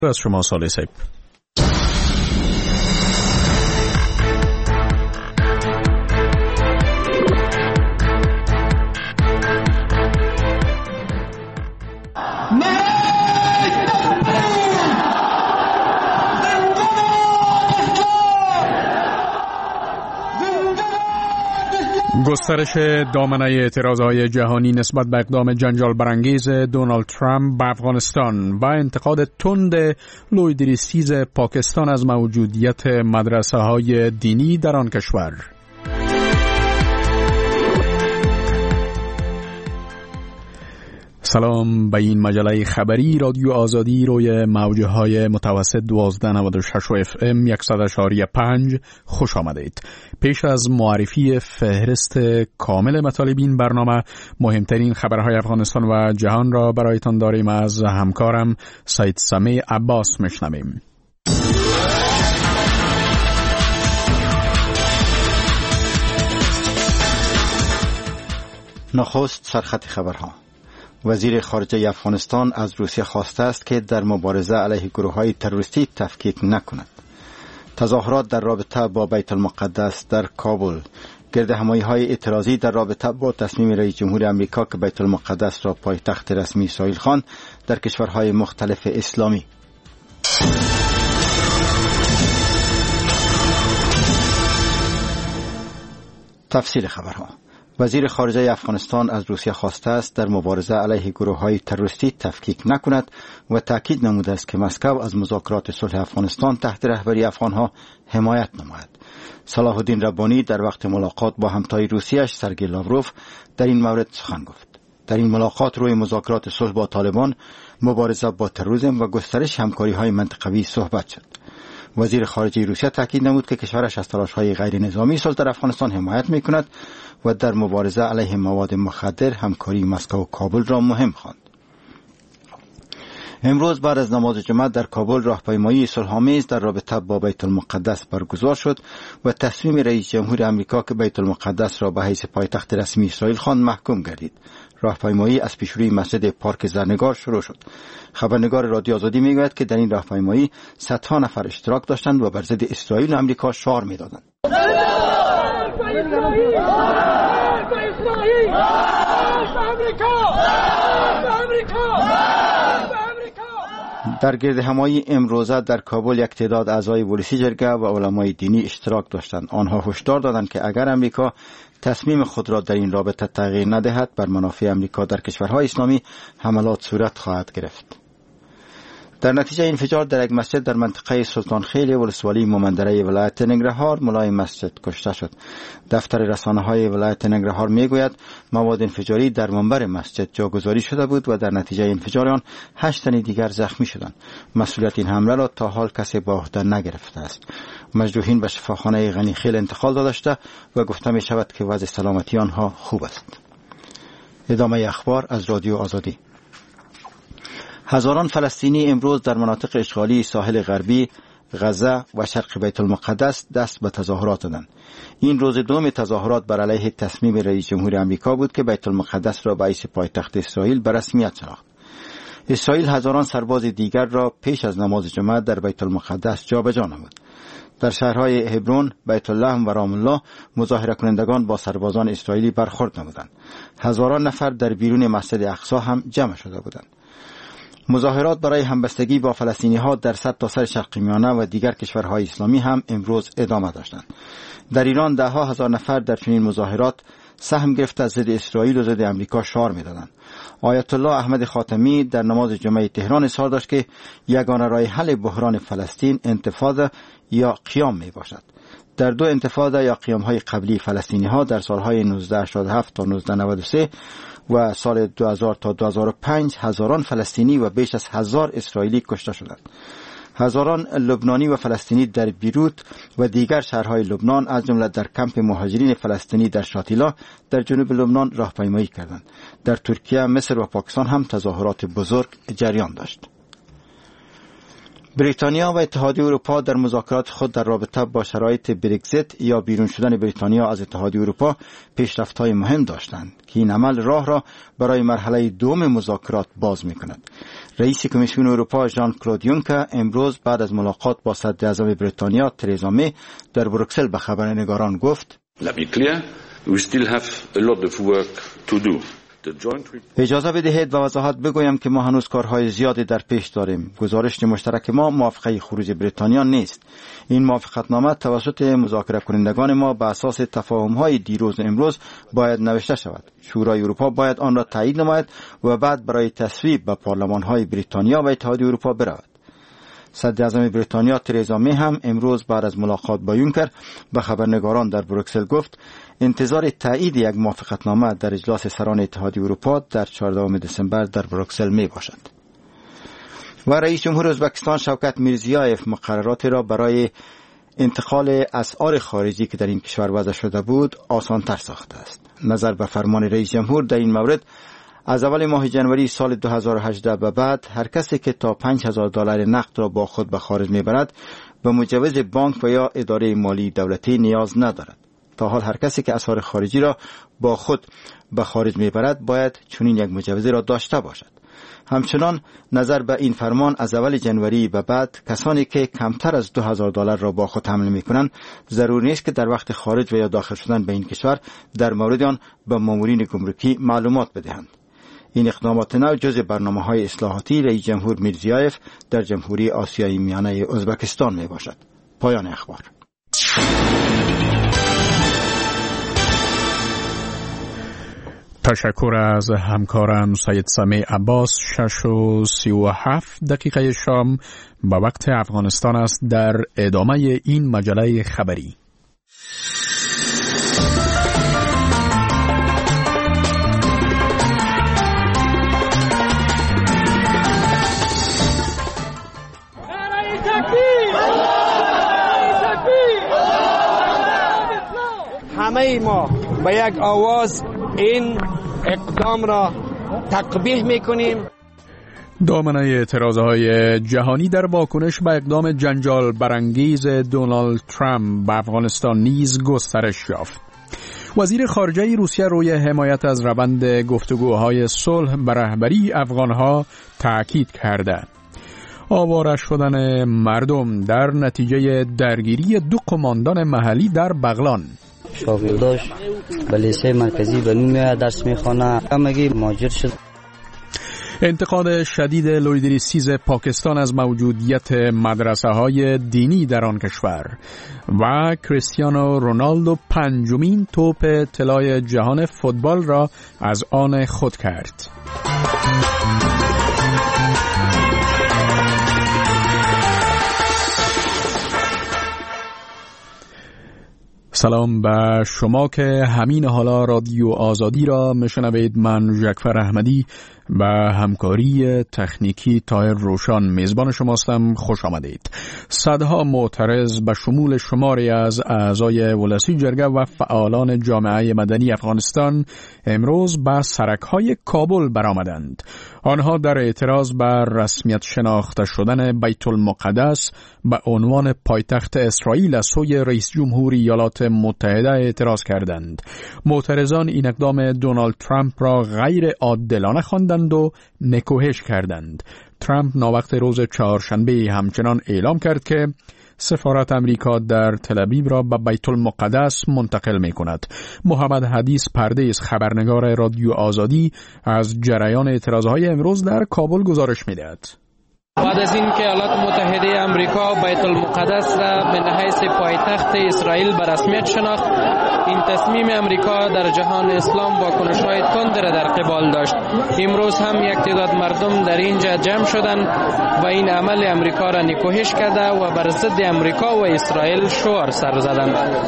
از شما صالح صاحب. گسترش دامنه اعتراضهای جهانی نسبت به اقدام جنجال برانگیز دونالد ترامپ به افغانستان و انتقاد تند لویدریسیز پاکستان از موجودیت مدرسه‌های دینی در آن کشور. سلام، به این مجله خبری رادیو آزادی روی موجهای متوسط 1296 FM 100.5 خوش آمدید. پیش از معرفی فهرست کامل مطالب این برنامه، مهمترین خبرهای افغانستان و جهان را برایتان داریم. از همکارم سید سمیع عباس میشنویم. نخست سرخط خبرها. وزیر خارجه افغانستان از روسیه خواسته است که در مبارزه علیه گروه‌های تروریستی تفکیک نکند. تظاهرات در رابطه با بیت المقدس در کابل. گردهمایی‌های اعتراضی در رابطه با تصمیم رئیس جمهور آمریکا که بیت المقدس را پایتخت رسمی اسرائیل خواند در کشورهای مختلف اسلامی. تفصیل خبرها. وزیر خارجه افغانستان از روسیه خواسته است در مبارزه علیه گروه‌های تروریستی تفکیک نکند و تاکید نموده است که مسکو از مذاکرات صلح افغانستان تحت رهبری افغانها حمایت نماید. صلاح الدین ربانی در وقت ملاقات با همتای روسیه‌اش سرگئی لاوروف در این مورد سخن گفت. در این ملاقات روی مذاکرات صلح با طالبان، مبارزه با تروریسم و گسترش همکاری‌های منطقوی صحبت شد. وزیر خارجه روسیه تاکید نمود که کشورش از تلاش‌های غیر نظامی صلح در افغانستان حمایت می‌کند و در مبارزه علیه مواد مخدر همکاری مسکو و کابل را مهم خواند. امروز بعد از نماز جمعه در کابل راهپیمایی صلح‌آمیز در رابطه با بیت المقدس برگزار شد و تصمیم رئیس جمهور آمریکا که بیت المقدس را به حیث پایتخت رسمی اسرائیل خواند محکوم گردید. راهپیمایی از پیشروی مسجد پارک زرنگار شروع شد. خبرنگار رادیو آزادی میگوید که در این راهپیمایی صدها نفر اشتراک داشتند و بر ضد اسرائیل و آمریکا شعار میدادند. در گردهمایی امروزه در کابل یک تعداد اعضای پلیسی جرگه و علمای دینی اشتراک داشتند. آنها هشدار دادند که اگر آمریکا تصمیم خود را در این رابطه تغییر ندهد، بر منافع آمریکا در کشورهای اسلامی حملات صورت خواهد گرفت. در نتیجه انفجار در یک مسجد در منطقه سلطان خیل ولسوالی مومندره ولایت ننگرهار ملای مسجد کشته شد. دفتر رسانه‌های ولایت ننگرهار میگوید مواد انفجاری در منبر مسجد جاگذاری شده بود و در نتیجه انفجار آن 8 تن دیگر زخمی شدند. مسئولیت این حمله را تا حال کسی به عهده نگرفته است. مجروحین به شفاخانه غنی خیل انتقال داده شده و گفته می شود که وضع سلامتی آنها خوب است. ادامه اخبار از رادیو آزادی. هزاران فلسطینی امروز در مناطق اشغالی ساحل غربی، غزه و شرق بیت المقدس دست به تظاهرات دادند. این روز دوم تظاهرات بر علیه تصمیم رئیس جمهور آمریکا بود که بیت المقدس را به حیث پایتخت اسرائیل به رسمیت شناخت. اسرائیل هزاران سرباز دیگر را پیش از نماز جمعه در بیت المقدس جابجا نمود. در شهرهای هبرون، بیت الله و رام الله مظاهره کنندگان با سربازان اسرائیلی برخورد نمودند. هزاران نفر در بیرون مسجد اقصی هم جمع شده بودند. مظاهرات برای همبستگی با فلسطینی‌ها در سرتاسر شرق میانه و دیگر کشورهای اسلامی هم امروز ادامه داشتند. در ایران ده ها هزار نفر در چنین مظاهرات سهم گرفته از ضد اسرائیل و ضد آمریکا شعار می‌دادند. آیت الله احمد خاتمی در نماز جمعه تهران اظهار داشت که یگانه راه حل بحران فلسطین انتفاضه یا قیام میباشد. در دو انتفاضه یا قیام‌های قبلی فلسطینی‌ها در سالهای 1987 تا 1993 و سال 2000 تا 2005 هزاران فلسطینی و بیش از 1000 اسرائیلی کشته شدند. هزاران لبنانی و فلسطینی در بیروت و دیگر شهرهای لبنان از جمله در کمپ مهاجرین فلسطینی در شاتیلا در جنوب لبنان راهپیمایی کردند. در ترکیه، مصر و پاکستان هم تظاهرات بزرگ جریان داشت. بریتانیا و اتحادیه اروپا در مذاکرات خود در رابطه با شرایط برگزیت یا بیرون شدن بریتانیا از اتحادیه اروپا پیشرفت‌های مهم داشتند که این عمل راه را برای مرحله دوم مذاکرات باز می‌کند. رئیس کمیسیون اروپا ژان کلود یونکر امروز بعد از ملاقات با صدر اعظم بریتانیا ترزا می در بروکسل به خبرنگاران گفت: اجازه بدهید و وضاحت بگویم که ما هنوز کارهای زیادی در پیش داریم. گزارش مشترک ما موافقه خروج بریتانیا نیست. این موافقتنامه توسط مذاکره کنندگان ما بر اساس تفاهم‌های دیروز و امروز باید نوشته شود. شورای اروپا باید آن را تایید نماید و بعد برای تصویب به پارلمان‌های بریتانیا و اتحادیه اروپا برود. صدر اعظم بریتانیا ترزا می هم امروز بعد از ملاقات با یونکر به خبرنگاران در بروکسل گفت انتظار تایید یک موافقتنامه در اجلاس سران اتحادیه اروپا در 14 دسامبر در بروکسل می باشد. و رئیس جمهور ازبکستان شوکت میرزیایف مقرراتی را برای انتقال اسعار خارجی که در این کشور وضع شده بود آسان‌تر ساخته است. نظر به فرمان رئیس جمهور در این مورد، از اول ماه جنوری سال 2018 به بعد هر کسی که تا $5,000 نقد را با خود به خارج میبرد به مجوز بانک و یا اداره مالی دولتی نیاز ندارد. تا حال هر کسی که اسعار خارجی را با خود به خارج میبرد باید چنین یک مجوزی را داشته باشد. همچنان نظر به این فرمان از اول جنوری به بعد کسانی که کمتر از $2,000 را با خود حمل میکنند ضروری نیست که در وقت خارج و یا داخل شدن به این کشور در مورد آن به مامورین گمرکی معلومات بدهند. این اقدامات نو جزء برنامه‌های اصلاحاتی رئیس جمهور میرزیایف در جمهوری آسیای میانه ازبکستان می باشد. پایان اخبار. تشکر از همکارم سید سمیع عباس. 6:37 شام به وقت افغانستان است. در ادامه این مجله خبری همه ما به یک آواز این اقدام را تقبیح میکنیم. دامنه اعتراضهای جهانی در واکنش به اقدام جنجال برانگیز دونالد ترامپ به افغانستان نیز گسترش یافت. وزیر خارجه روسیه روی حمایت از روند گفتگوهای صلح به رهبری افغانها تاکید کرده. آواره شدن مردم در نتیجه درگیری 2 قماندان محلی در بغلان. شاگرداش به لیسه مرکزی بنوم درس میخوانه، همگی مهاجر شد. انتقاد شدید لویدریسیز پاکستان از موجودیت مدرسه های دینی در آن کشور و کریستیانو رونالدو 5مین توپ طلای جهان فوتبال را از آن خود کرد. سلام به شما که همین حالا رادیو آزادی را میشنوید. من ژکفر احمدی به همکاری تکنیکی طاهر روشان میزبان شماستم. خوش آمدید. صدها معترض به شمول شماری از اعضای ولسی جرگه و فعالان جامعه مدنی افغانستان امروز به سرک‌های کابل برآمدند. آنها در اعتراض بر رسمیت شناخته شدن بیت المقدس به عنوان پایتخت اسرائیل از سوی رئیس جمهور ایالات متحده اعتراض کردند. معترضان این اقدام دونالد ترامپ را غیر عادلانه خواندند و نکوهش کردند. ترامپ ناوقت روز چهارشنبه همچنان اعلام کرد که سفارت امریکا در تل‌آویو را به بیت المقدس منتقل می کند. محمد حدیث پردیس، خبرنگار رادیو آزادی، از جریان اعتراضهای امروز در کابل گزارش می دهد. بعد از این که ایالات متحده امریکا بیت المقدس را به حیث پایتخت اسرائیل به رسمیت شناخت، این تصمیم امریکا در جهان اسلام واکنش‌های تند را در قبال داشت. امروز هم یک تعداد مردم در اینجا جمع شدند و این عمل امریکا را نکوهش کرده و بر ضد امریکا و اسرائیل شعار سر زدند.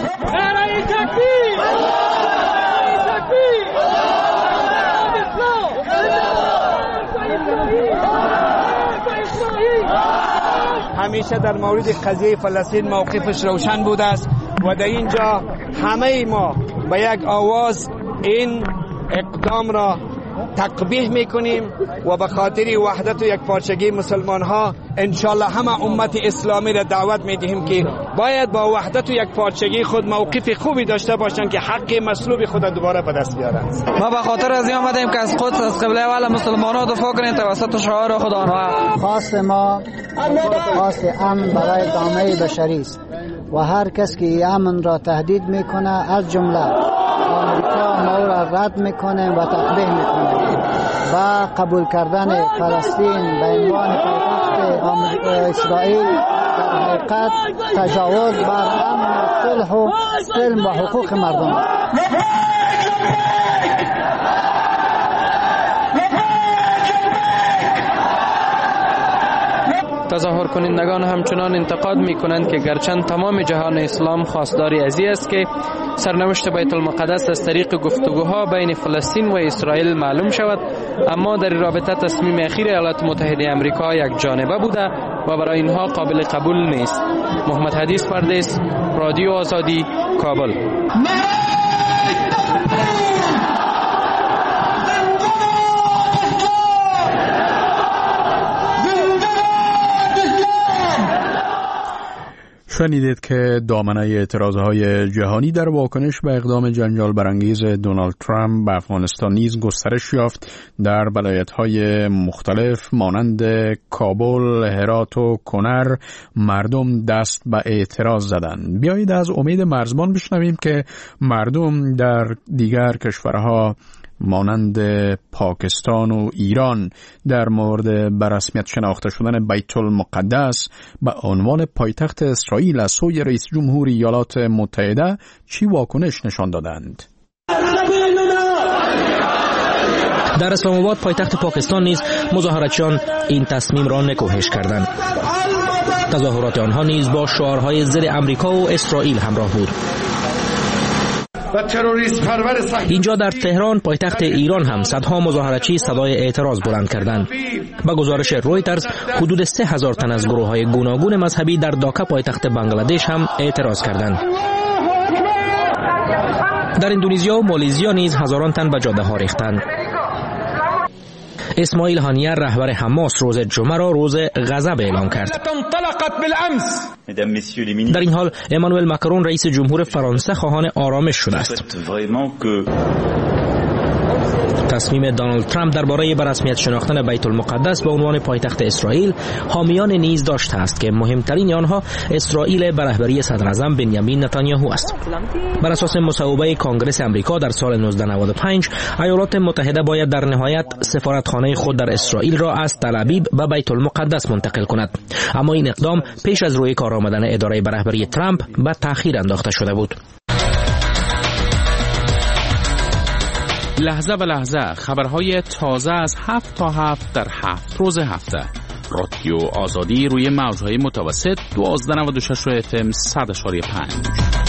همیشه در مورد قضیه فلسطین موقفش روشن بوده است و در اینجا همه ما به یک آواز این اقدام را تقبیح میکنیم و به خاطر وحدت و یکپارچگی مسلمان ها انشالله همه امت اسلامی را دعوت میدهیم که باید با وحدت و یکپارچگی خود موقف خوبی داشته باشند که حق مطلوب خود دوباره به دست بیارند. ما به خاطر از این آمدیم که از قدس از قبله اول مسلمان ها دفاع کنیم توسط شعار خدا. خواست ما خواست امن برای جامعه بشری است و هر کس که امن را تهدید میکنه از جمله آمریکا ما را رد میکنه و تقبیح میکنه و قبول کردن فلسطین به عنوان پایتخت اسرائیل در حقیقت تجاوز بر امن و صلح و سلم و حقوق مردم. تظاهر کنندگان همچنان انتقاد می کنند که گرچند تمام جهان اسلام خواستار ازی است که سرنوشت بیت المقدس از طریق گفتگوها بین فلسطین و اسرائیل معلوم شود، اما در رابطه تصمیم اخیر ایالات متحده آمریکا یک جانبه بوده و برای اینها قابل قبول نیست. محمد حدیث پردیس، رادیو آزادی، کابل. شنیدید که دامنه اعتراضهای جهانی در واکنش به اقدام جنجال برانگیز دونالد ترامپ به افغانستان نیز گسترش یافت. در ولایت‌های مختلف مانند کابل، هرات و کنر مردم دست به اعتراض زدند. بیایید از امید مرزبان بشنویم که مردم در دیگر کشورها مانند پاکستان و ایران در مورد به رسمیت شناخته شدن بیت المقدس به عنوان پایتخت اسرائیل از سوی رئیس جمهور ایالات متحده چی واکنش نشان دادند. در اسلام آباد پایتخت پاکستان نیز مظاهراتچیان این تصمیم را نکوهش کردند. تظاهرات آنها نیز با شعارهای ضد آمریکا و اسرائیل همراه بود. اینجا در تهران پایتخت ایران هم صدها مظاهراتچی صدای اعتراض بلند کردند. با گزارش رویترز حدود 3000 تن از گروه‌های گوناگون مذهبی در داکا پایتخت بنگلادش هم اعتراض کردند. در اندونزیا و مالزیا نیز هزاران تن به جاده‌ها ریختند. اسماعیل هانیه رهبر حماس روز جمعه را روز غضب اعلام کرد. در این حال امانوئل ماکرون رئیس جمهور فرانسه خواهان آرامش شده است. تصمیم دونالد ترامپ درباره به رسمیت شناختن بیت المقدس به عنوان پایتخت اسرائیل حامیان نیز داشته است که مهمترین آنها اسرائیل به رهبری صدر اعظم بنیامین نتانیاهو است. بر اساس مصوبه کنگره آمریکا در سال 1995 ایالات متحده باید در نهایت سفارتخانه خود در اسرائیل را از تل ابیب به بیت المقدس منتقل کند، اما این اقدام پیش از روی کار آمدن اداره به رهبری ترامپ به تأخیر انداخته شده بود. لحظه به لحظه خبرهای تازه از 7 تا 7 در 7 روز هفته. رادیو آزادی روی موجهای متوسط 1296 FM 100.5.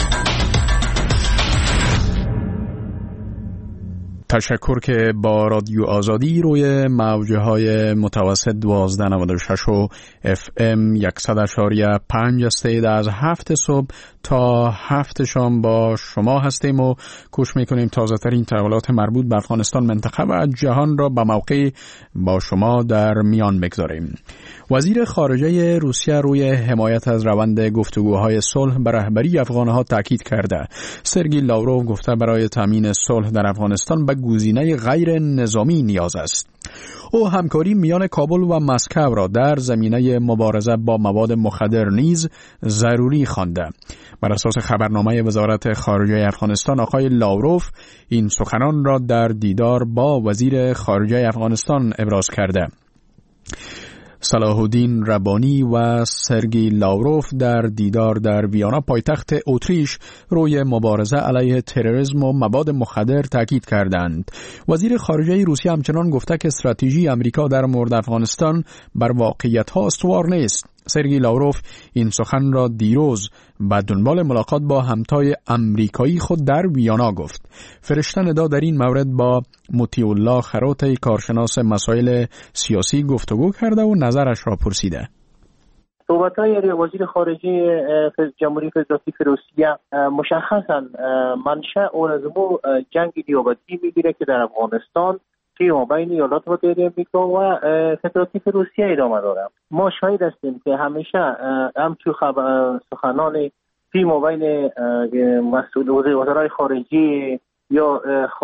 تشکر که با رادیو آزادی روی موجهای متوسط 1296 FM 100.5 هستید. از 7 صبح تا 7 شام با شما هستیم و کوشش میکنیم تازه ترین تحولات مربوط به افغانستان، منطقه و جهان را به موقع با شما در میان بگذاریم. وزیر خارجه روسیه روی حمایت از روند گفتگوهای صلح به رهبری افغانها تاکید کرده. سرگئی لاوروف گفته برای تامین صلح در افغانستان به گزینه غیر نظامی نیاز است. او همکاری میان کابل و مسکو را در زمینه مبارزه با مواد مخدر نیز ضروری خوانده. بر اساس خبرنامه وزارت خارجه افغانستان، آقای لاوروف این سخنان را در دیدار با وزیر خارجه افغانستان ابراز کرده. صلاح الدین ربانی و سرگئی لاوروف در دیدار در ویانا پایتخت اتریش روی مبارزه علیه تروریسم و مواد مخدر تاکید کردند. وزیر خارجه روسیه همچنان گفته که استراتژی آمریکا در مورد افغانستان بر واقعیت‌ها استوار نیست. سرگئی لاوروف این سخن را دیروز به دنبال ملاقات با همتای آمریکایی خود در ویانا گفت. فرشته ندا در این مورد با مطیع الله خروتی کارشناس مسائل سیاسی گفتگو کرده و نظرش را پرسیده. صحبت‌های وزیر خارجه جمهوری فدراتیو روسیه مشخصاً منشأ اون از جنگ دیابتی میگیره که در افغانستان فی بین ایالات متحده آمریکا و فدراتیو روسیه ادامه داره. ما شاهد هستیم که همیشه همچو سخنان فی بین مسئول وزرای خارجه یا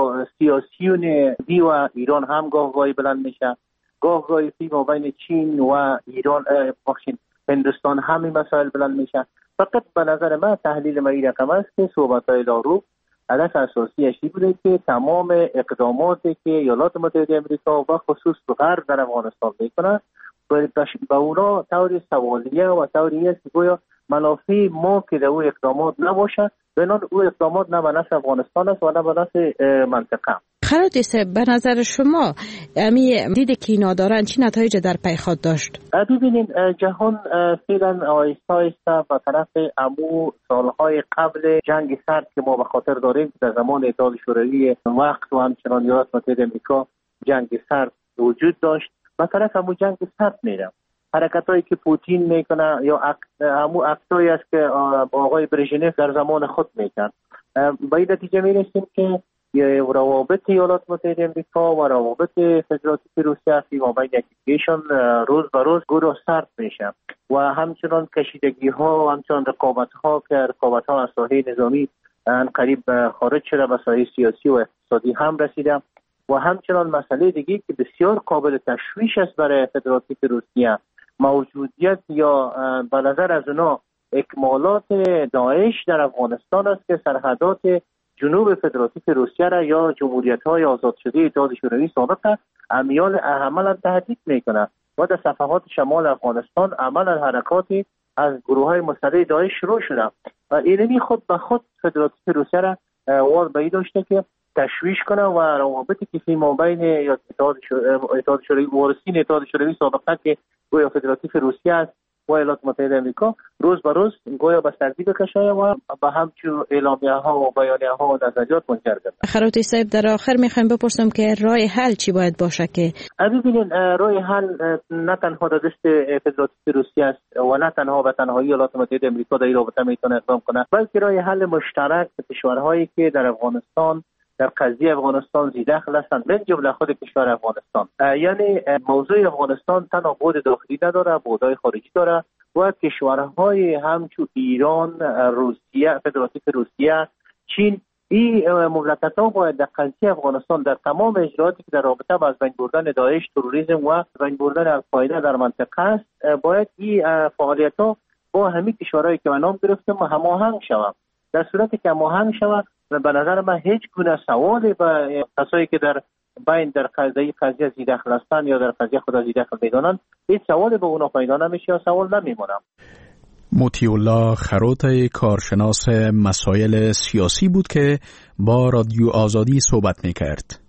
سیاسیون دی و ایران هم گاهی بلند میشه، گاهی فی بین چین و ایران هندوستان همین مسائل بلند میشه. فقط به نظر من تحلیل من این رقم است که صحبت‌های لاروف هدف اساسی اشی بوده که تمام اقداماتی که ایالات متحده آمریکا و خصوص غرب در افغانستان میکنه به اونا طور سوالیه و طوری است که گویا منافع ما که در او اقدامات نباشه، بنابراین او اقدامات نه به نفع افغانستان است و نه به نفع منطقه. خراطی صاحب، به نظر شما دیدی که اینا دارن چی نتایج در پیخات داشت؟ ببینید جهان فعلا آهسته آهسته به طرف امو سالهای قبل جنگ سرد که ما به خاطر داریم در زمان اتحاد شوروی وقت و همچنان ایالات متحده آمریکا جنگ سرد وجود داشت، به طرف امو جنگ سرد میره. حرکتایی که پوتین میکنه یا امو اکتایی است که آقای برژنف در زمان خود میکرد، به این نتیجه میرسیم که روابط ایالات متحده آمریکا و روابط فدراتیو روسیه فی بین یکیشون روز به روز گرو سرد میشه و همچنان کشیدگی ها و همچنان رقابت ها که رقابت ها از ساحه نظامی قریب خارج شده به ساحه سیاسی و اقتصادی هم رسیده و همچنان مسئله دیگه که بسیار قابل تشویش است برای فدراتیو روسیه موجودیت یا به نظر از اونا اکمالات داعش در افغانستان است که سرحدات جنوب فدراتیو روسیه را یا جمهوریت‌های آزاد شده اتحاد شوروی سابق عملاً تهدید می‌کنه و در صفحات شمال افغانستان عملاً حرکاتی از گروه‌های مسلح داعش شروع شده و اینمی خود به خود فدراتیو روسیه را وال به داشته که تشویش کنه و روابطی که فی بین اتحاد شوروی وارثین اتحاد شوروی سابقه که گویا فدراتیو روسیه است و ایالات متحده آمریکا روز به روز گویا به سردی بکشه و به همچون اعلامیه ها و بیانیه ها و نظریات منجر گردد. خراطی صاحب، در آخر میخوایم بپرسم که راه حل چی باید باشه؟ که ببینید راه حل نه تنها در دست فدراتیو روسیه است و نه تنها به تنهایی ایالات متحده آمریکا در این رابطه میتونه اقدام کنه، بلکه راه حل مشترک کشورهایی که در افغانستان در قضیه افغانستان زیدخل هستند من جمله خود کشور افغانستان. یعنی موضوع افغانستان تنها بود داخلی نداره، بودهای خارجی داره و کشورهای همچون ایران، روسیه، فدراتیو روسیه، چین، این مملکت‌ها باید در قضیه افغانستان در تمام اجراءاتی که در رابطه با از بین بردن داعش، تروریسم و بین بردن القاعده در منطقه است باید این فعالیت‌ها با همین کشورهایی که نام گرفتم هماهنگ شود. در صورتی که هماهنگ شود به نظر من هیچ گونه سوالی به کسایی که در قضیه زیدخل هستند یا در قضیه خود زیدخل میدانند هیچ سوالی به اونا پیدا نمیشه یا سوال نمیمونه. مطیع الله خروط، کارشناس مسائل سیاسی بود که با رادیو آزادی صحبت میکرد.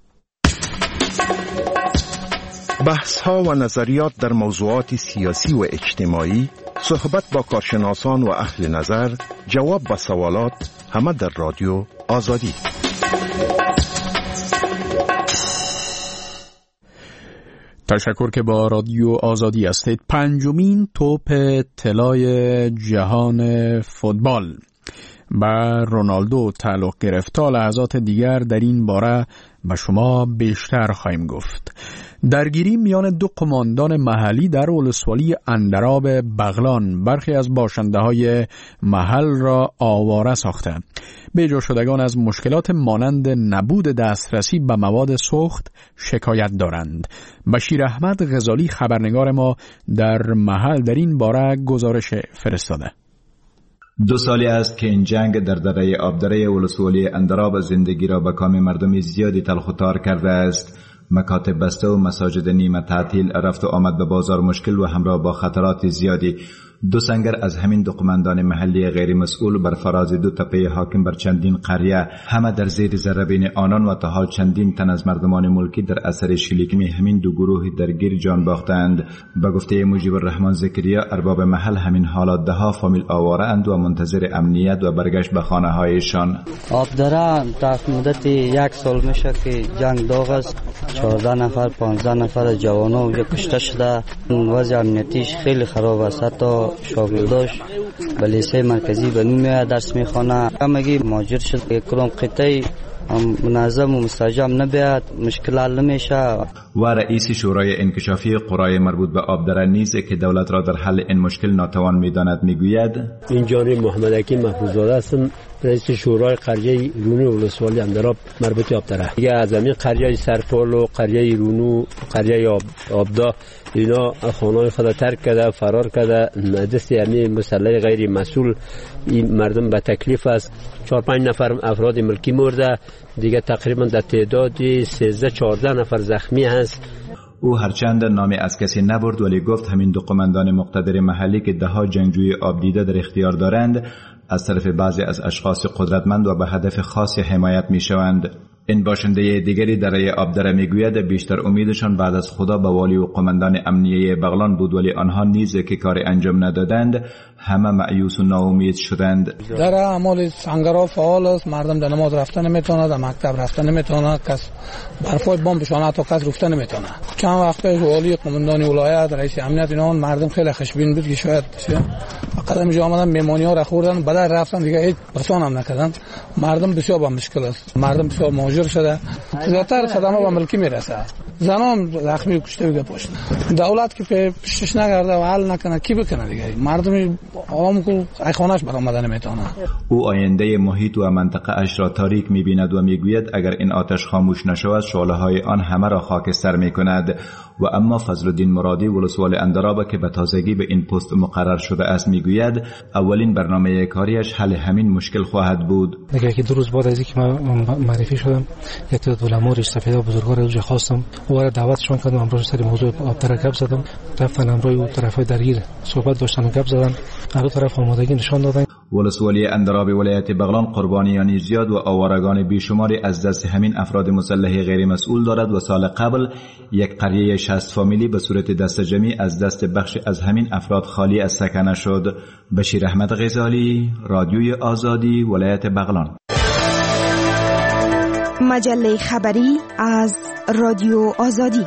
بحث ها و نظریات در موضوعات سیاسی و اجتماعی، صحبت با کارشناسان و اهل نظر، جواب به سوالات، همه در رادیو آزادی. تشکر که با رادیو آزادی هستید. پنجمین توپ طلای جهان فوتبال با رونالدو تعلق گرفت. تا لحظات دیگر در این باره به شما بیشتر خواهیم گفت. درگیری میان دو قماندان محلی در ولسوالی اندراب بغلان برخی از باشنده‌های محل را آواره ساخته. بیجا شدگان از مشکلات مانند نبود دسترسی به مواد سوخت شکایت دارند. بشیر احمد غزالی خبرنگار ما در محل در این باره گزارش فرستاده. 2 سالی است که این جنگ در دره آبدره ولسوالی اندراب زندگی را به کام مردم زیادی تلخ و تار کرده است. مکاتب بسته و مساجد نیمه تعطیل، رفت و آمد به بازار مشکل و همراه با خطرات زیادی. 2 سنگر از همین دو قماندان محلی غیر مسئول بر فراز 2 تپه حاکم بر چندین قریه، همه در زیر ذره بین آنان و تا حال چندین تن از مردمان ملکی در اثر شلیکنی همین 2 گروه درگیر جان باختند. به گفته مجیب الرحمن زکریا، ارباب محل همین حالات 10 فامیل آواره اند و منتظر امنیت و برگشت به خانه هایشان. آبدره تا مدت 1 سال میشه که جنگ داغ است. 14 نفر 15 نفر جوانان اونجا کشته شده. وضع امنیتیش خیلی خراب است. حتی شاگرداش به لیسه مرکزی به نوم درس میخوانه. همگی مهاجر شد. کدام قطعه منظم و مستجم نبیاد مشکل حل نمیشه. و رئیس شورای انکشافی قرای مربوط به آبدره نیز که دولت را در حل این مشکل ناتوان می‌داند میگوید این جانب محمد حکیم محفوظ‌زاده هستم، رئیس شورای قریه رونو ولسوالی اندراب مربوط به آبدره. دیگه از همین قریه سرپال و قریه رونو قریه آبدا اینا خانه‌های خود ترک کرده، فرار کرده، دست همین مسئله غیر مسئول این مردم به تکلیف است. 4-5 نفر افراد ملکی مرده، دیگه تقریبا در تعداد 13-14 نفر زخمی هست. او هرچند نامی از کسی نبرد ولی گفت همین دو قماندان مقتدر محلی که دهها جنگجوی آبدیده در اختیار دارند از طرف بعضی از اشخاص قدرتمند و به هدف خاصی حمایت می شوند. این باشنده دیگری در رای آبدره میگوید بیشتر امیدشان بعد از خدا به والی و قماندان امنیه بغلان بود ولی آنها نیز که کار انجام ندادند همه مایوس و ناامید شدند. در اعمال سنگرها فعال است، مردم در نماز رفتن نمیتونه، در مکتب رفتن نمیتونه، کس برفای بام بشانه تا کس رفتن نمیتونه. چند وقت پیش والی قماندان ولایت رئیس امنیت اینا مردم خیلی خوشبین بود که شاید فقط اینجا آمدن مهمانی ها را خوردن بعد رفتن دیگه هیچ بسان هم نکردن. مردم بسیار با مشکل است، مردم بسیار مهاجر شده، زیادتر صدمه به ملکی میرسه، زنان زخمی کشته میگه پشت. دولت که پشتش نگرده و حل نکنه کی بکنه دیگه؟ مردم عوام کو خانه‌اش برآمدن نمیتونه. او آینده محیط و منطقه اش را تاریک میبیند و میگوید اگر این آتش خاموش نشود شعله‌های آن همه را خاکستر میکند. و اما فضلالدین مرادی ولسوال اندراب که به تازگی به این پست مقرر شده است میگوید اولین برنامه کاریش حل همین مشکل خواهد بود. دیگه که 2 روز بعد از اینکه من معرفی شدم یک تعداد علما ریش سفیدا بزرگوار رو خواستم و دعوتشون کردم امروز سر موضوع آبدره گپ زدم، رفتن امروز طرفای درگیر صحبت داشتن و گپ زدن، هر دو طرف آمادگی نشان دادن. ولسوالی اندراب ولایت بغلان قربانیانی زیاد و آوارگان بیشماری از دست همین افراد مسلح غیر مسئول دارد و سال قبل یک قریه 60 فامیلی به صورت دست جمعی از دست بخش از همین افراد خالی از سکنه شد. بشیر احمد غزالی، رادیوی آزادی، ولایت بغلان. مجله خبری از رادیو آزادی.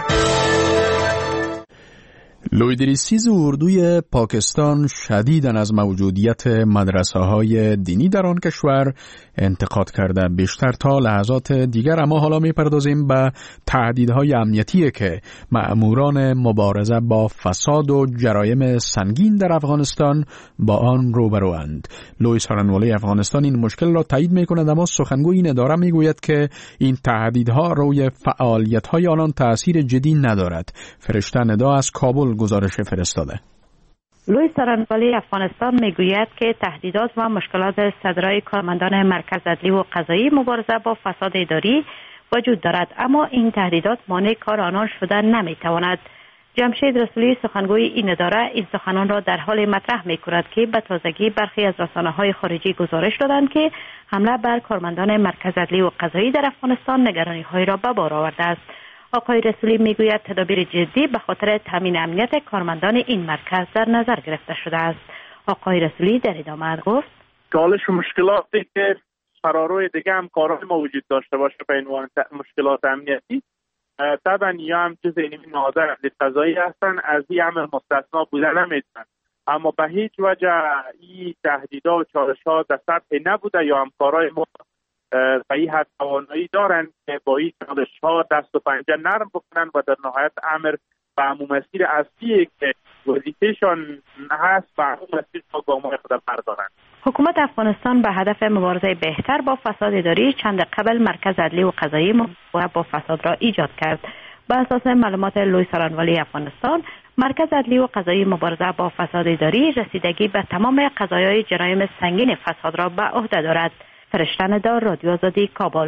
لویدریسیز اردوی پاکستان شدیداً از موجودیت مدرسه‌های دینی در آن کشور انتقاد کرده. بیشتر تا لحظات دیگر اما حالا می‌پردازیم به تهدیدهای امنیتی که مأموران مبارزه با فساد و جرایم سنگین در افغانستان با آن روبروند. لوئیس هارنوالی افغانستان این مشکل را تایید می‌کند اما سخنگوی این اداره می‌گوید که این تهدیدها روی فعالیت‌های آنان تأثیر جدی ندارد. فرشته ندا از کابل گزارش فرستاده. لوئیس هارنوالی افغانستان میگوید که تهدیدات و مشکلات صدرای کارمندان مرکز عدلی و قضایی مبارزه با فساد اداری وجود دارد اما این تهدیدات مانع کار آنان شده نمیتواند. جمشید رسولی سخنگوی این اداره این سخنان را در حال مطرح میکند که به تازگی برخی از رسانه‌های خارجی گزارش دادند که حمله بر کارمندان مرکز عدلی و قضایی در افغانستان نگرانی‌های را به بار آورده است. آقای رسولی میگوید تدابیر جدی به خاطر تامین امنیت کارمندان این مرکز در نظر گرفته شده است. آقای رسولی در ادامه گفت چالش و مشکلاتی که فراروی دیگه هم کارهای ما وجود داشته باشه به عنوان مشکلات امنیتی طبعا یا هم چیز اینمی نادر قضایی هستن از این عمل مستثنا بوده نمیتونن اما به هیچ وجه این تهدیدها و چالش‌ها در سطح نبوده یا همکارای ما به این حد توانایی دارن که با این چالش‌ها دست و پنجه نرم بکنن و در نهایت امر به همون مسیر اصلی که وظیفه‌شان هست به همون مسیر تا گام‌های خود بردارن. حکومت افغانستان به هدف مبارزه بهتر با فساد اداری چند قبل مرکز عدلی و قضایی مبارزه با فساد را ایجاد کرد. به اساس معلومات لوئیس هارنوالی افغانستان، مرکز عدلی و قضایی مبارزه با فساد اداری رسیدگی به تمام قضایای جرایم سنگین فساد را به عهده دارد. فرشته ندا، رادیو آزادی، کابل.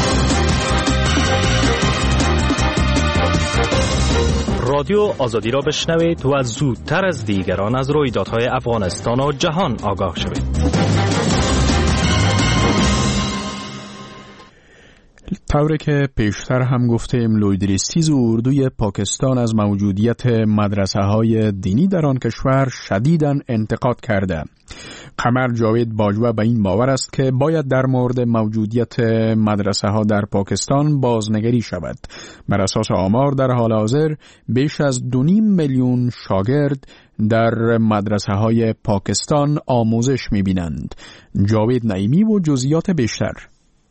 رادیو آزادی را بشنوید و زودتر از دیگران از رویدادهای افغانستان و جهان آگاه شوید. طوری که پیشتر هم گفتیم لویدریسیز اردوی پاکستان از موجودیت مدرسه‌های دینی در آن کشور شدیداً انتقاد کرده. قمر جاوید باجوه به این باور است که باید در مورد موجودیت مدرسه‌ها در پاکستان بازنگری شود. بر اساس آمار در حال حاضر بیش از 2.5 میلیون شاگرد در مدرسه‌های پاکستان آموزش می‌بینند. جاوید نعیمی و جزئیات بیشتر.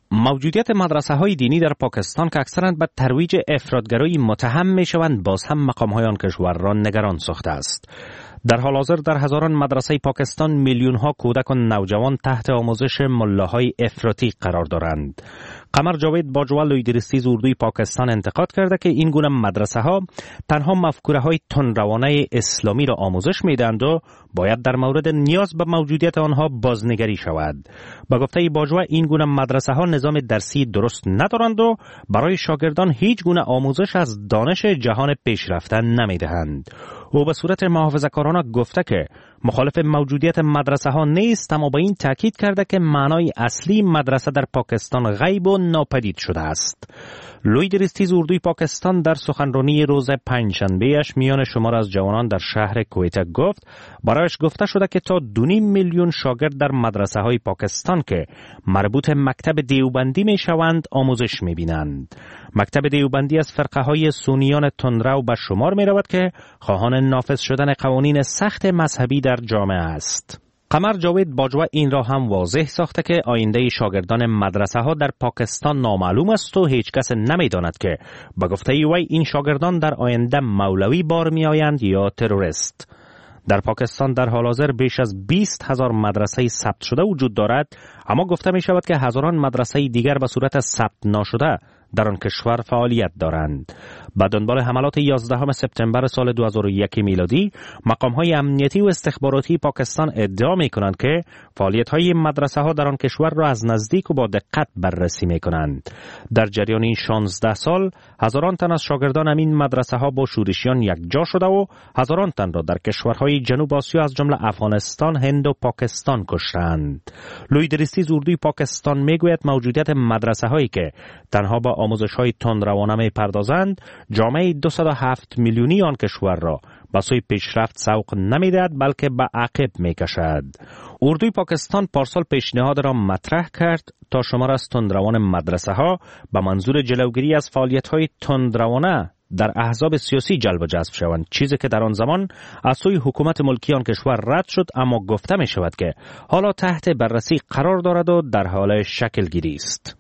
موجودیت مدرسه‌های دینی در پاکستان که اکثراً به ترویج افراطگرایی متهم می‌شوند، باز هم مقام‌های آن کشور را نگران ساخته است. در حال حاضر در هزاران مدرسه پاکستان میلیون‌ها کودک و نوجوان تحت آموزش ملاهای افراطی قرار دارند. قمر جاوید باجوا لویدرستیز اردوی پاکستان انتقاد کرده که این گونه مدرسه‌ها تنها مفکوره‌های تندروانه اسلامی را آموزش می‌دهند و باید در مورد نیاز به موجودیت آنها بازنگری شود. با گفته باجوا این گونه مدرسه‌ها نظام درسی درست ندارند و برای شاگردان هیچ گونه آموزش از دانش جهان پیشرفته نمی‌دهند. او به صورت محافظه‌کارانه گفته که مخالف موجودیت مدرسه ها نیست، اما به این تاکید کرده که معنای اصلی مدرسه در پاکستان غیب و ناپدید شده است. لویدرستیز اردوی پاکستان در سخنرانی روز پنجشنبه‌اش میان شمار از جوانان در شهر کویت گفت برایش گفته شده که تا 2.5 میلیون شاگرد در مدرسه های پاکستان که مربوط مکتب دیوبندی می شوند آموزش می بینند. مکتب دیوبندی از فرقه های سنیان تندرو به شمار می رود که خواهان نافذ شدن قوانین سخت مذهبی در جامعه است. قمر جاوید باجوا این را هم واضح ساخته که آینده شاگردان مدرسه ها در پاکستان نامعلوم است و هیچ کس نمی‌داند که به گفته وی این شاگردان در آینده مولوی بار می آیند یا تروریست. در پاکستان در حال حاضر بیش از 20,000 مدرسه ثبت شده وجود دارد، اما گفته می شود که هزاران مدرسه دیگر به صورت ثبت نشده در آن کشور فعالیت دارند. با دنبال حملات 11 سپتامبر سال 2001 میلادی، مقام‌های امنیتی و استخباراتی پاکستان ادعا می‌کنند که فعالیت‌های مدرسه‌ها در آن کشور را از نزدیک و با دقت بررسی می‌کنند. در جریان این 16 سال، هزاران تن از شاگردان این مدرسه‌ها با شورشیان یکجا شده و هزاران تن را در کشورهای جنوب آسیا از جمله افغانستان، هند و پاکستان کشتند. لویدرستیز اردوی پاکستان میگوید موجودیت مدرسه‌هایی که تنها با آموزش‌های تندروانه می‌پردازند، جامعه 207 میلیونی آن کشور را به سوی پیشرفت سوق نمی‌دهد بلکه به عقب می‌کشد. اردوی پاکستان پارسال پیشنهاد را مطرح کرد تا شمار از تندروان مدرسه‌ها به منظور جلوگیری از فعالیت‌های تندروانه در احزاب سیاسی جلب و جذب شوند، چیزی که در آن زمان از سوی حکومت ملکی آن کشور رد شد، اما گفته می‌شود که حالا تحت بررسی قرار دارد و در حال شکل گیری است.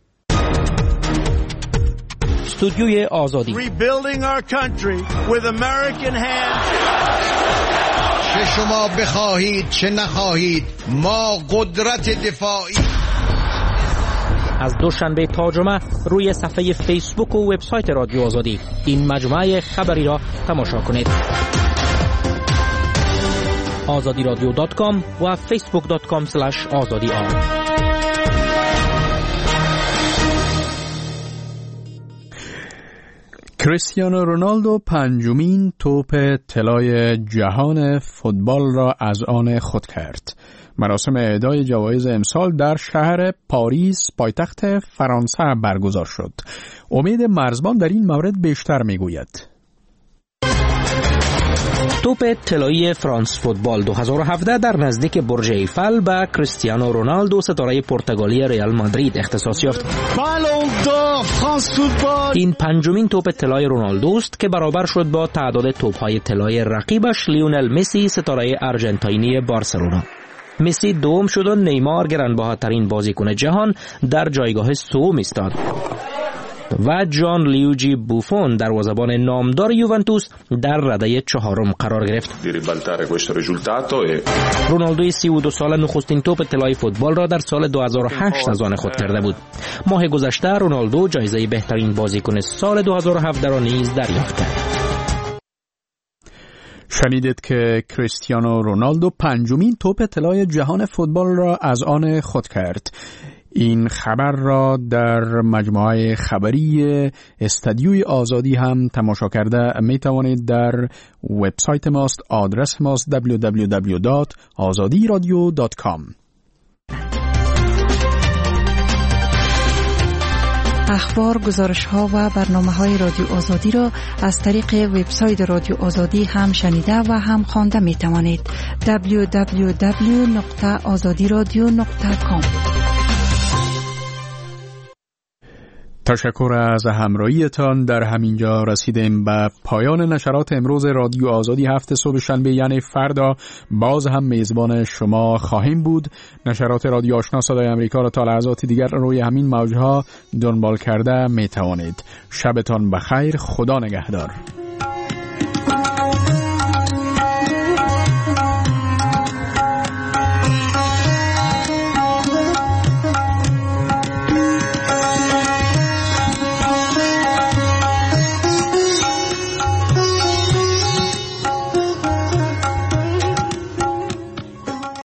استودیوی آزادی چه شما بخواهید چه نخواهید، ما قدرت دفاعی. از دوشنبه تا جمعه روی صفحه فیسبوک و وبسایت رادیو آزادی این مجموعه خبری را تماشا کنید. azadiradio.com و facebook.com/azadi. کریستیانو رونالدو پنجمین توپ طلای جهان فوتبال را از آن خود کرد. مراسم اهدای جوایز امسال در شهر پاریس پایتخت فرانسه برگزار شد. امید مرزبان در این مورد بیشتر میگوید. توپ طلایی فرانس فوتبال 2017 در نزدیک برج ایفل به کریستیانو رونالدو ستاره پرتغالی ریال مادرید اختصاص یافت. این پنجمین توپ طلای رونالدو است که برابر شد با تعداد توپ‌های طلای رقیبش لیونل مسی ستاره آرژانتینی بارسلونا. مسی دوم شد و نیمار گرانبهاترین بازیکن جهان در جایگاه سوم ایستاد و جان لیوجی بوفون دروازه‌بان نامدار یوونتوس در رده چهارم قرار گرفت. رونالدو 32 ساله نخستین توپ طلای فوتبال را در سال 2008 از آن خود کرده بود. ماه گذشته رونالدو جایزه بهترین بازیکن سال 2017 را نیز دریافت کرد. شنیدید که کریستیانو رونالدو پنجمین توپ طلای جهان فوتبال را از آن خود کرد. این خبر را در مجموعه خبری استودیوی آزادی هم تماشا کرده می توانید. در وبسایت ماست، آدرس ماست www.azadiradio.com. اخبار، گزارش‌ها و برنامه‌های رادیو آزادی را از طریق وبسایت رادیو آزادی هم شنیده و هم خوانده می‌توانید. www.azadiradio.com. تشکر از همراهیتان. در همینجا رسیدیم به پایان نشرات امروز رادیو آزادی هفته صبح شنبه، یعنی فردا باز هم میزبان شما خواهیم بود. نشرات رادیو آشنا صدای امریکا را تا لحظاتی دیگر روی همین موجها دنبال کرده می توانید. شبتان بخیر. خدا نگهدار.